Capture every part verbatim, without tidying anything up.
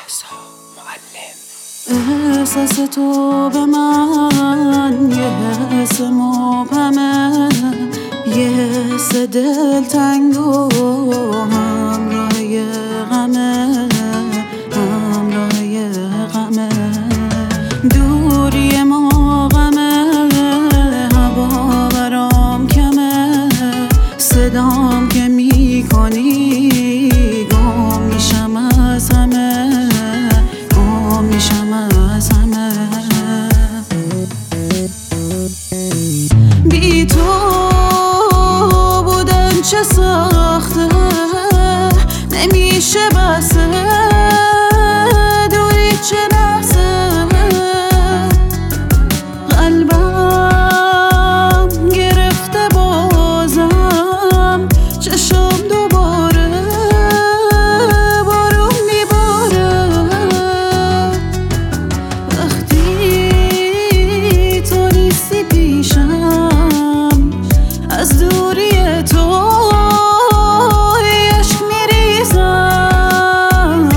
احساس تو به من یه حس مبهمه، یه حس دلتنگ و همراه یه غمه، همراه یه غمه. دوری ما غمه، هوا برام کمه، صدام که میکنی گم میشم از همه، گم میشم از همه. بی تو بودن چه سخته، نمیشه بسه، دوری چه نحسه. قلبم گرفته بازم، چشم دوباره بارون میباره. وقتی تو نیستی پیشم، از دوری تو عشق میریزم.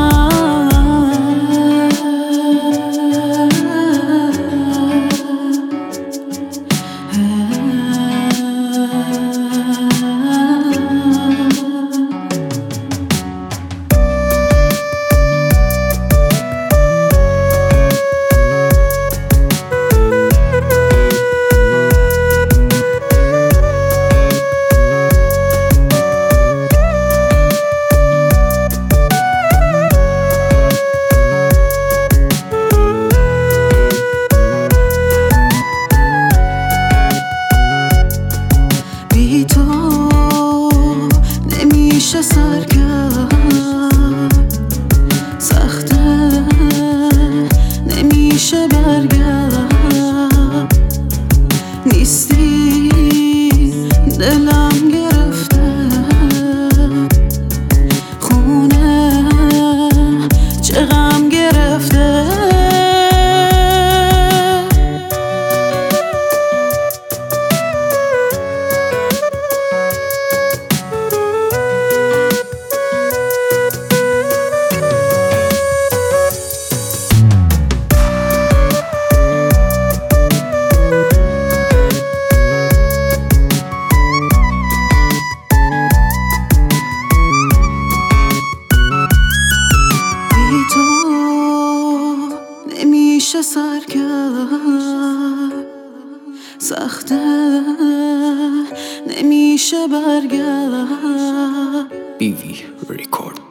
بی تو نمیشه سر کرد، سخته نمیشه برگرد. نیستی دلم گرفته خونه، چه غم گرفته. نمیشه سر کرد، سخته نمیشه برگرد. بیوی ریکورد.